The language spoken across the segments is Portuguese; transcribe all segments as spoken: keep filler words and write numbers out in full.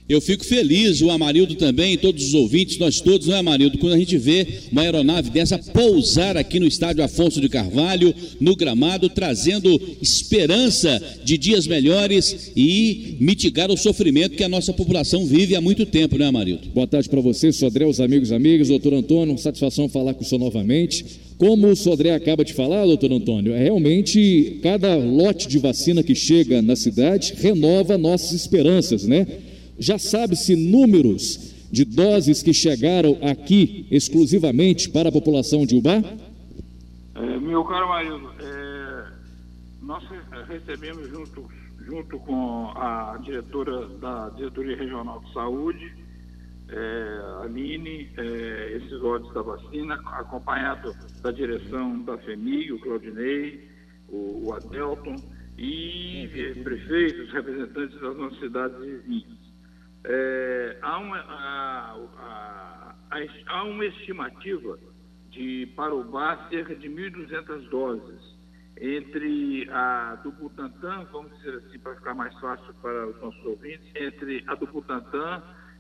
Eu fico feliz, o Amarildo também, todos os ouvintes, nós todos, não é, Amarildo? Quando a gente vê uma aeronave dessa pousar aqui no estádio Afonso de Carvalho, no gramado, trazendo esperança de dias melhores e mitigar o sofrimento que a nossa população vive há muito tempo, né, Amarildo? Boa tarde para você, Sodré, os amigos e amigas, doutor Antônio, satisfação falar com o senhor novamente. Como o Sodré acaba de falar, doutor Antônio, é realmente cada lote de vacina que chega na cidade renova nossas esperanças, né? Já sabe-se números de doses que chegaram aqui exclusivamente para a população de Ubá? É, meu caro Marildo, é, nós recebemos junto, junto com a diretora da Diretoria Regional de Saúde, é, Aline, é, esses lotes da vacina, acompanhado da direção da FEMIG, o Claudinei, o, o Adelton e prefeitos, representantes das nossas cidades vizinhas. É, há, uma, a, a, a, há uma estimativa de, para o Ubá, cerca de mil e duzentas doses, entre a do Butantan, vamos dizer assim, para ficar mais fácil para os nossos ouvintes, entre a do Butantan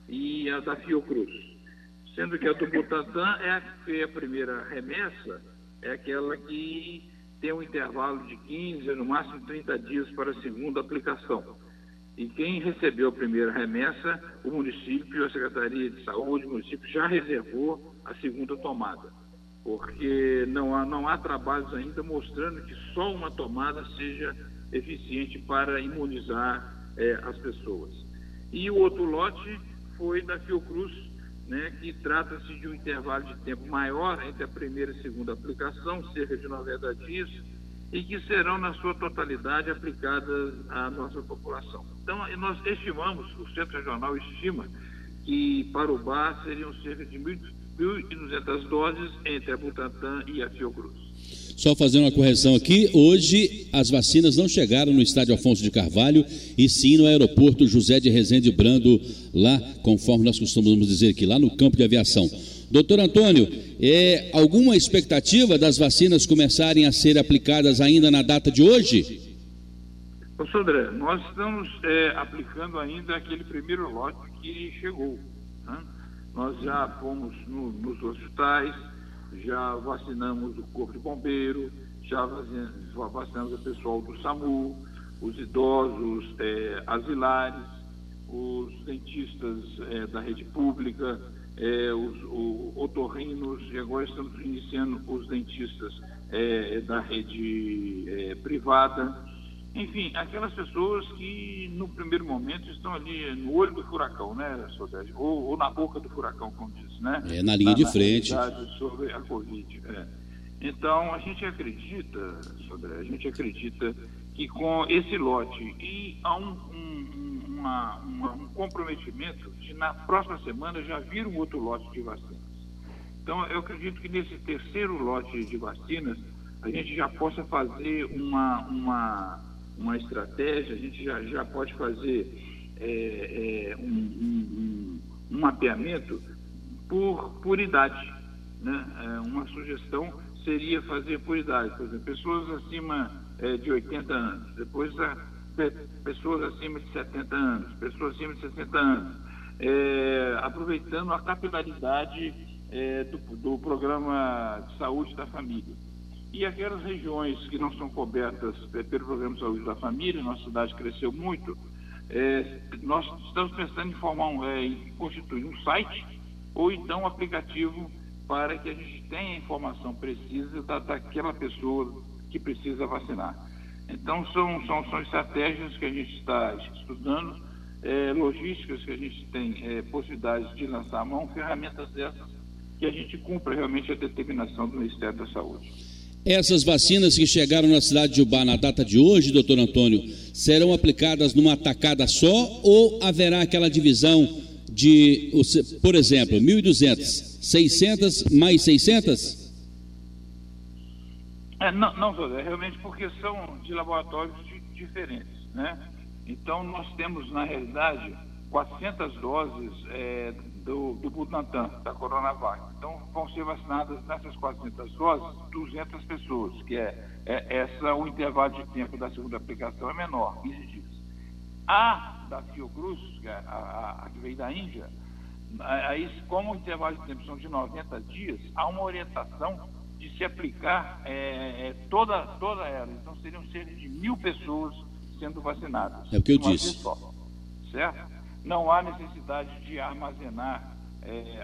e a da Fiocruz. Sendo que a do Butantan é a que foi a primeira remessa, é aquela que tem um intervalo de quinze, no máximo trinta dias para a segunda aplicação. E quem recebeu a primeira remessa, o município, a Secretaria de Saúde, o município já reservou a segunda tomada, porque não há, não há trabalhos ainda mostrando que só uma tomada seja eficiente para imunizar é, as pessoas. E o outro lote foi da Fiocruz, né, que trata-se de um intervalo de tempo maior entre a primeira e a segunda aplicação, cerca de noventa dias, e que serão, na sua totalidade, aplicadas à nossa população. Então, nós estimamos, o Centro Regional estima, que para o Ubá seriam cerca de mil e duzentas doses entre a Butantan e a Fiocruz. Só fazendo uma correção aqui, hoje as vacinas não chegaram no estádio Afonso de Carvalho, e sim no aeroporto José de Rezende Brando, lá, conforme nós costumamos dizer aqui, lá no campo de aviação. Doutor Antônio, é, alguma expectativa das vacinas começarem a ser aplicadas ainda na data de hoje? Professor André, nós estamos é, aplicando ainda aquele primeiro lote que chegou, né? Nós já fomos no, nos hospitais, já vacinamos o Corpo de Bombeiro, já vacinamos o pessoal do SAMU, os idosos é, asilares, os dentistas é, da rede pública, é, os, os otorrinos, e agora estamos iniciando os dentistas é, da rede é, privada. Enfim, aquelas pessoas que no primeiro momento estão ali no olho do furacão, né, Sodré? Ou, ou na boca do furacão, como diz, né? É, na linha na, de frente. Sobre a Covid. É. Então, a gente acredita, Sodré, a gente acredita que com esse lote e há um, um, uma, uma, um comprometimento de na próxima semana já vir um outro lote de vacinas. Então, eu acredito que nesse terceiro lote de vacinas a gente já possa fazer uma, uma, uma estratégia, a gente já, já pode fazer é, é, um, um, um mapeamento por, por idade, né? É, uma sugestão seria fazer por idade, por exemplo, pessoas acima é, de oitenta anos, depois a, pe, pessoas acima de setenta anos, pessoas acima de sessenta anos, é, aproveitando a capilaridade é, do, do programa de saúde da família. E aquelas regiões que não são cobertas é, pelo programa de saúde da família, nossa cidade cresceu muito, é, nós estamos pensando em formar um, é, em constituir um site ou então um aplicativo para que a gente tenha a informação precisa da, daquela pessoa que precisa vacinar. Então, são, são, são estratégias que a gente está estudando, é, logísticas que a gente tem é, possibilidades de lançar à mão, ferramentas dessas que a gente cumpra realmente a determinação do Ministério da Saúde. Essas vacinas que chegaram na cidade de Ubá na data de hoje, doutor Antônio, serão aplicadas numa tacada só ou haverá aquela divisão de, por exemplo, mil e duzentas, seiscentas mais seiscentas? É, não, não, José, realmente porque são de laboratórios de, diferentes, né? Então, nós temos, na realidade, quatrocentas doses é, do, do Butantan, da Coronavac. Então, vão ser vacinadas nessas quatrocentas doses duzentas pessoas, que é, é essa, o intervalo de tempo da segunda aplicação é menor, quinze dias. A da Fiocruz, que, é a, a, a que veio da Índia, aí, como o intervalo de tempo são de noventa dias, há uma orientação de se aplicar é, toda, toda ela. Então, seriam cerca de mil pessoas sendo vacinadas. É o que eu disse. Só, certo? Não há necessidade de armazenar é,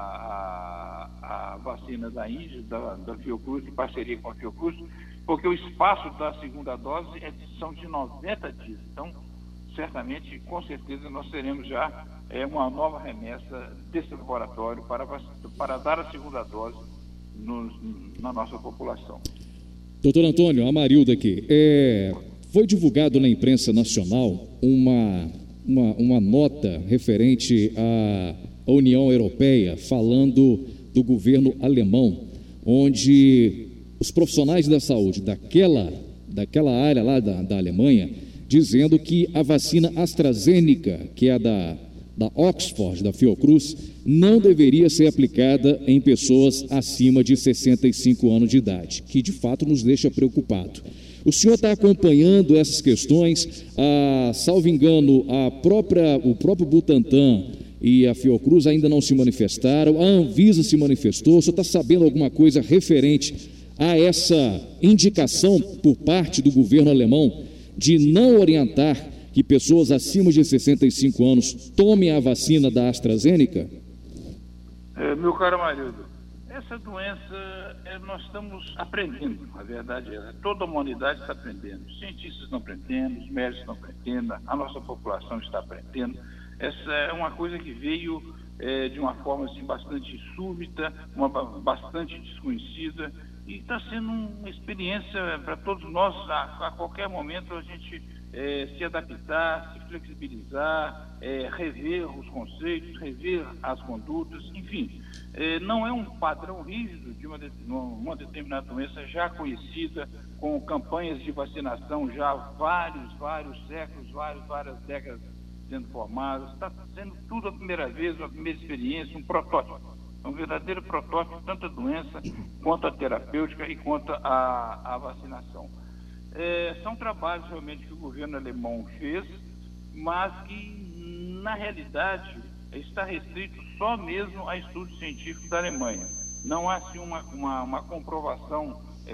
a, a, a vacina da Índia, da, da Fiocruz, em parceria com a Fiocruz, porque o espaço da segunda dose é, são de noventa dias. Então, certamente, com certeza, nós teremos já é, uma nova remessa desse laboratório para, para dar a segunda dose no, na nossa população. Doutor Antônio, Amarildo aqui. É, foi divulgado na imprensa nacional uma, uma, uma nota referente à, à União Europeia, falando do governo alemão, onde os profissionais da saúde daquela, daquela área lá da, da Alemanha, dizendo que a vacina AstraZeneca, que é da, da Oxford, da Fiocruz, não deveria ser aplicada em pessoas acima de sessenta e cinco anos de idade, que de fato nos deixa preocupado. O senhor está acompanhando essas questões, ah, salvo engano, a própria, o próprio Butantan e a Fiocruz ainda não se manifestaram, a Anvisa se manifestou. O senhor está sabendo alguma coisa referente a essa indicação por parte do governo alemão de não orientar que pessoas acima de sessenta e cinco anos tomem a vacina da AstraZeneca? É, meu caro Amarildo, essa doença é, nós estamos aprendendo, a verdade é, toda a humanidade está aprendendo, os cientistas estão aprendendo, os médicos estão aprendendo, a nossa população está aprendendo. Essa é uma coisa que veio é, de uma forma assim, bastante súbita, uma, bastante desconhecida, e está sendo uma experiência para todos nós. A, a qualquer momento a gente é, se adaptar, se flexibilizar, é, rever os conceitos, rever as condutas, enfim. É, não é um padrão rígido de uma, de uma determinada doença já conhecida, com campanhas de vacinação já há vários, vários séculos, vários, várias décadas sendo formadas. Está sendo tudo a primeira vez, uma primeira experiência, um protótipo. É um verdadeiro protótipo, tanto a doença, quanto a terapêutica e quanto a, a vacinação. É, são trabalhos realmente que o governo alemão fez, mas que, na realidade, está restrito só mesmo a estudos científicos da Alemanha. Não há, assim, uma, uma, uma comprovação é,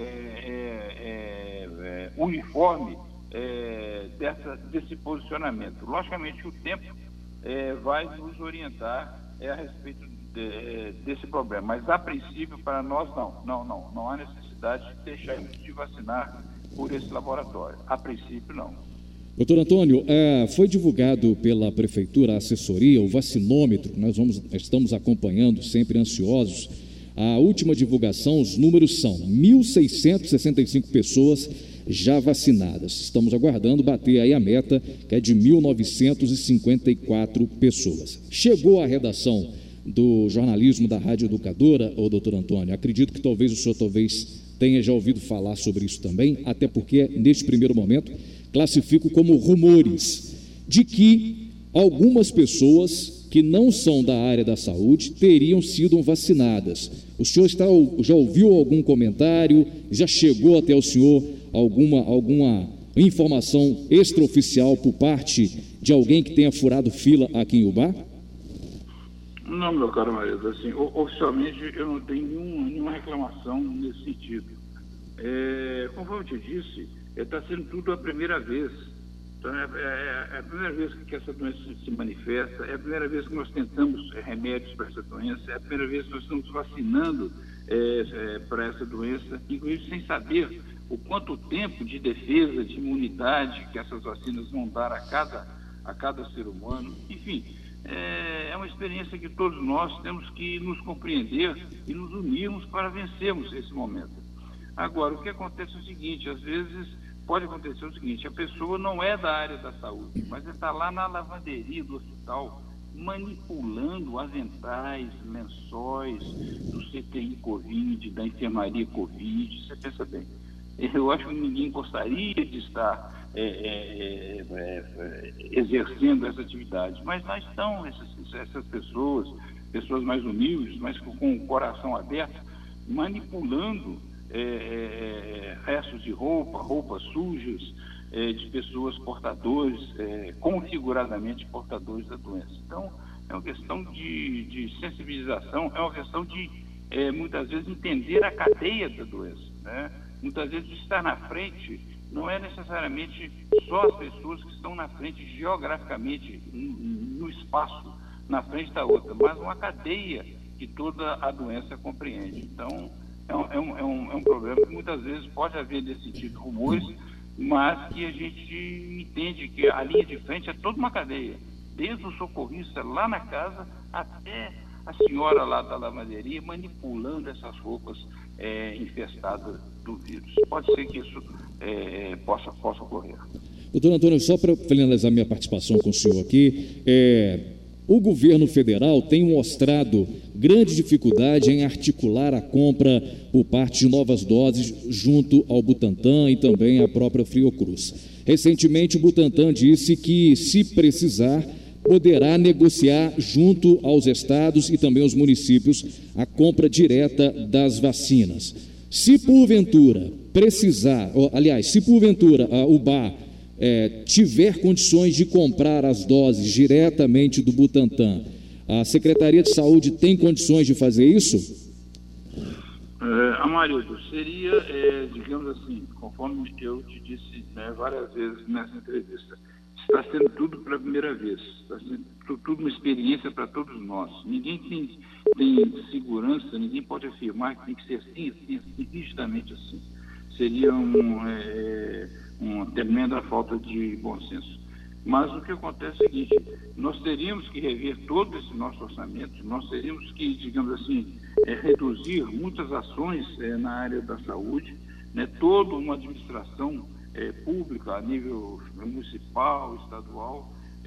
é, é, uniforme é, dessa, desse posicionamento. Logicamente, o tempo é, vai nos orientar é, a respeito De, desse problema, mas a princípio para nós não, não, não, não há necessidade de deixarmos de vacinar por esse laboratório, a princípio não. Doutor Antônio, é, foi divulgado pela Prefeitura a assessoria, o vacinômetro, nós vamos, estamos acompanhando sempre ansiosos, a última divulgação, os números são mil seiscentas e sessenta e cinco pessoas já vacinadas, estamos aguardando bater aí a meta, que é de mil novecentas e cinquenta e quatro pessoas. Chegou a redação do jornalismo da Rádio Educadora, ô doutor Antônio, acredito que talvez o senhor talvez tenha já ouvido falar sobre isso também, até porque neste primeiro momento classifico como rumores de que algumas pessoas que não são da área da saúde teriam sido vacinadas. O senhor está, já ouviu algum comentário? Já chegou até o senhor alguma, alguma informação extraoficial por parte de alguém que tenha furado fila aqui em Ubá? Não, meu caro marido, assim, oficialmente eu não tenho nenhuma, nenhuma reclamação nesse sentido. É, conforme eu te disse, está sendo tudo a primeira vez. Então, é, é, é a primeira vez que essa doença se manifesta, é a primeira vez que nós tentamos remédios para essa doença, é a primeira vez que nós estamos vacinando é, é, para essa doença, inclusive sem saber o quanto tempo de defesa, de imunidade que essas vacinas vão dar a cada, a cada ser humano, enfim. É uma experiência que todos nós temos que nos compreender e nos unirmos para vencermos esse momento. Agora, o que acontece é o seguinte, às vezes pode acontecer o seguinte, a pessoa não é da área da saúde, mas está lá na lavanderia do hospital, manipulando aventais, lençóis do C T I Covid, da enfermaria Covid. Você pensa bem, eu acho que ninguém gostaria de estar é, é, é, exercendo essa atividade, mas lá estão essas, essas pessoas, pessoas mais humildes, mas com, com o coração aberto, manipulando é, é, restos de roupa, roupas sujas, é, de pessoas portadores, é, configuradamente portadores da doença. Então, é uma questão de, de sensibilização, é uma questão de, é, muitas vezes, entender a cadeia da doença, né? Muitas vezes, estar na frente não é necessariamente só as pessoas que estão na frente geograficamente, no espaço, na frente da outra, mas uma cadeia que toda a doença compreende. Então, é um, é um, é um, é um problema que muitas vezes pode haver nesse tipo de rumores, mas que a gente entende que a linha de frente é toda uma cadeia, desde o socorrista lá na casa até a senhora lá da lavanderia manipulando essas roupas é, infestadas do vírus. Pode ser que isso é, possa, possa ocorrer. Doutor Antônio, só para finalizar minha participação com o senhor aqui, é, o governo federal tem mostrado grande dificuldade em articular a compra por parte de novas doses junto ao Butantan e também à própria Fiocruz. Recentemente, o Butantan disse que, se precisar, poderá negociar junto aos estados e também aos municípios a compra direta das vacinas. Se porventura precisar, ou, aliás, se porventura a U B A é, tiver condições de comprar as doses diretamente do Butantan, a Secretaria de Saúde tem condições de fazer isso? É, Amarildo, seria, é, digamos assim, conforme eu te disse, né, várias vezes nessa entrevista, está sendo tudo pela primeira vez, está sendo tudo uma experiência para todos nós. Ninguém tem, tem segurança, ninguém pode afirmar que tem que ser assim, assim, assim, rigidamente assim. Seria um, é, uma tremenda falta de bom senso. Mas o que acontece é o seguinte, nós teríamos que rever todo esse nosso orçamento, nós teríamos que, digamos assim, é, reduzir muitas ações é, na área da saúde, né, toda uma administração É, pública, a nível municipal, estadual,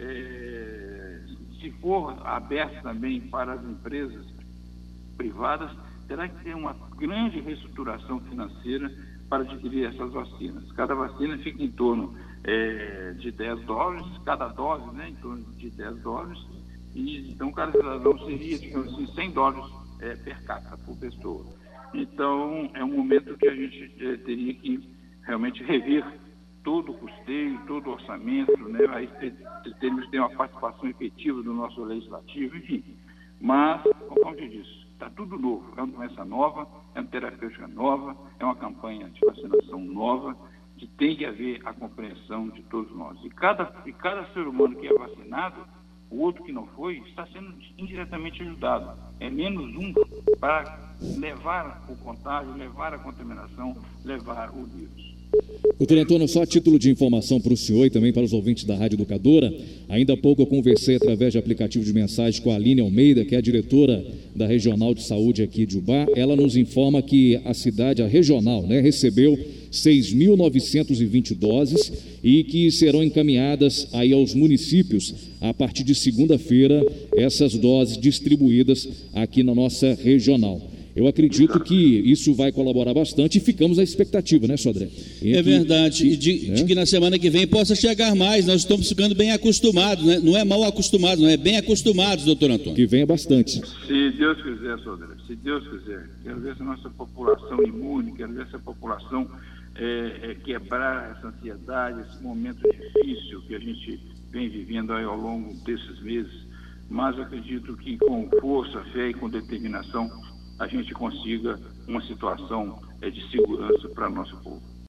é, se for aberto também para as empresas privadas, terá que ter uma grande reestruturação financeira para adquirir essas vacinas. Cada vacina fica em torno é, de dez dólares, cada dose, né, em torno de dez dólares, e então cada cidadão seria, digamos assim, cem dólares é, per capita por pessoa. Então, é um momento que a gente é, teria que realmente rever todo o custeio, todo o orçamento, né? Aí temos que ter uma participação efetiva do nosso legislativo, enfim. Mas, como eu disse, está tudo novo, é uma doença nova, é uma terapêutica nova, é uma campanha de vacinação nova, que tem que haver a compreensão de todos nós. E cada, e cada ser humano que é vacinado, o outro que não foi, está sendo indiretamente ajudado. É menos um para levar o contágio, levar a contaminação, levar o vírus. Doutor Antônio, só a título de informação para o senhor e também para os ouvintes da Rádio Educadora, ainda há pouco eu conversei através de aplicativo de mensagem com a Aline Almeida, que é a diretora da Regional de Saúde aqui de Ubá. Ela nos informa que a cidade, a regional, né, recebeu seis mil novecentas e vinte doses e que serão encaminhadas aí aos municípios a partir de segunda-feira essas doses distribuídas aqui na nossa regional. Eu acredito que isso vai colaborar bastante e ficamos à expectativa, né, Sodré? É verdade, e de, né? de que na semana que vem possa chegar mais, nós estamos ficando bem acostumados, né? Não é mal acostumados, não é bem acostumados, doutor Antônio. Que venha bastante. Se Deus quiser, Sodré, se Deus quiser, quero ver essa nossa população imune, quero ver essa população é, é, quebrar essa ansiedade, esse momento difícil que a gente vem vivendo aí ao longo desses meses, mas acredito que com força, fé e com determinação a gente consiga uma situação é, de segurança para o nosso povo.